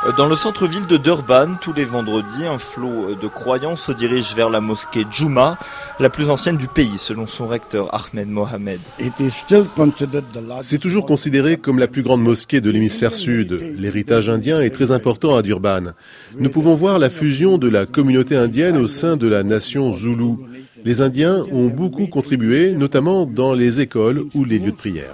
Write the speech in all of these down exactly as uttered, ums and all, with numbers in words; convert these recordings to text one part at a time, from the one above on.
Dans le centre-ville de Durban, tous les vendredis, un flot de croyants se dirige vers la mosquée Juma, la plus ancienne du pays, selon son recteur Ahmed Mohamed. C'est toujours considéré comme la plus grande mosquée de l'hémisphère sud. L'héritage indien est très important à Durban. Nous pouvons voir la fusion de la communauté indienne au sein de la nation Zoulou. Les Indiens ont beaucoup contribué, notamment dans les écoles ou les lieux de prière.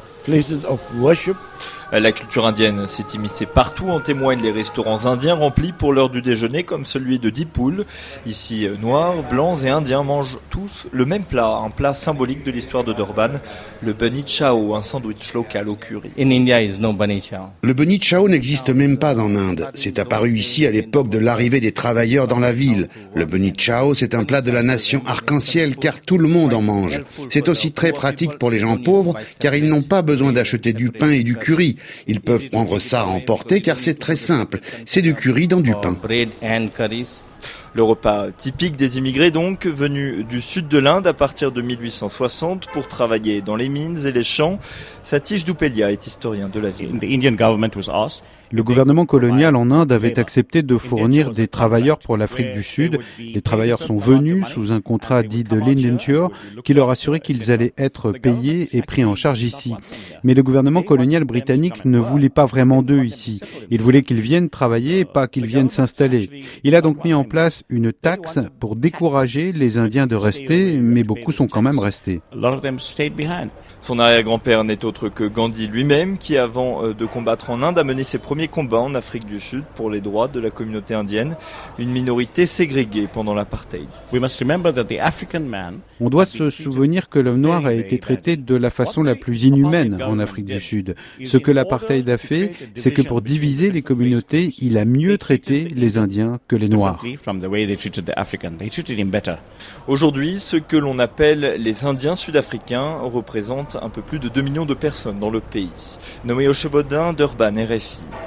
La culture indienne s'est immiscée partout, en témoignent les restaurants indiens remplis pour l'heure du déjeuner, comme celui de Dipul. Ici, noirs, blancs et indiens mangent tous le même plat, un plat symbolique de l'histoire de Durban, le bunny chao, un sandwich local au curry. In India is no bunny chao. Le bunny chao n'existe même pas en Inde. C'est apparu ici à l'époque de l'arrivée des travailleurs dans la ville. Le bunny chao, c'est un plat de la nation arc-en-ciel car tout le monde en mange. C'est aussi très pratique pour les gens pauvres car ils n'ont pas besoin d'acheter du pain et du curry. Ils peuvent prendre ça à emporter car c'est très simple. C'est du curry dans du pain. Le repas typique des immigrés donc, venus du sud de l'Inde à partir de mille huit cent soixante pour travailler dans les mines et les champs. Satish Dupelia est historien de la ville. Le gouvernement colonial en Inde avait accepté de fournir des travailleurs pour l'Afrique du Sud. Les travailleurs sont venus sous un contrat dit de l'indenture qui leur assurait qu'ils allaient être payés et pris en charge ici. Mais le gouvernement colonial britannique ne voulait pas vraiment d'eux ici. Il voulait qu'ils viennent travailler et pas qu'ils viennent s'installer. Il a donc mis en place une taxe pour décourager les Indiens de rester, mais beaucoup sont quand même restés. Son arrière-grand-père n'est autre que Gandhi lui-même, qui avant de combattre en Inde a mené ses premiers combats en Afrique du Sud pour les droits de la communauté indienne, une minorité ségrégée pendant l'apartheid. On doit se souvenir que l'homme noir a été traité de la façon la plus inhumaine en Afrique du Sud. Ce que l'apartheid a fait, c'est que pour diviser les communautés, il a mieux traité les Indiens que les Noirs. Aujourd'hui, ce que l'on appelle les Indiens sud-africains représentent un peu plus de deux millions de personnes dans le pays. Noé Ochebodin, Durban, R F I.